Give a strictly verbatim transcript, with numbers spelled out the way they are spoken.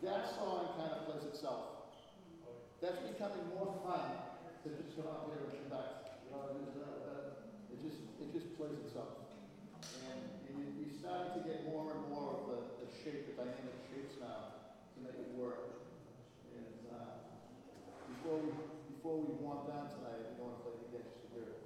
that song kind of plays itself. That's becoming more fun to just go out there and conduct. You know, it, is, uh, uh, it just it just plays itself. And you, you're starting to get more and more of the, the shape, the dynamic shapes now to make it work. And uh, before we before we warm down tonight, we want to play the Against the Spirit.